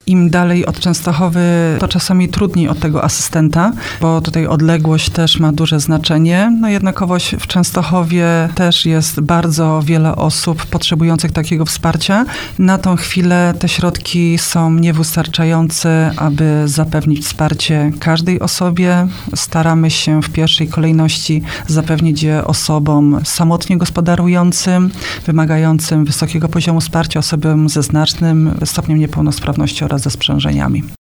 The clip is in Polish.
Im dalej od Częstochowy, to czasami trudniej od tego asystenta, bo tutaj odległość też ma duże znaczenie. No jednakowoż w Częstochowie też jest bardzo wiele osób potrzebujących takiego wsparcia. Na tą chwilę te środki są niewystarczające, aby zapewnić wsparcie każdej osobie. Staramy się w pierwszej kolejności zapewnić je osobom samotnie gospodarującym, wymagającym wysokiego poziomu wsparcia, osobom ze znacznym stopniem niepełnosprawności oraz ze sprzężeniami.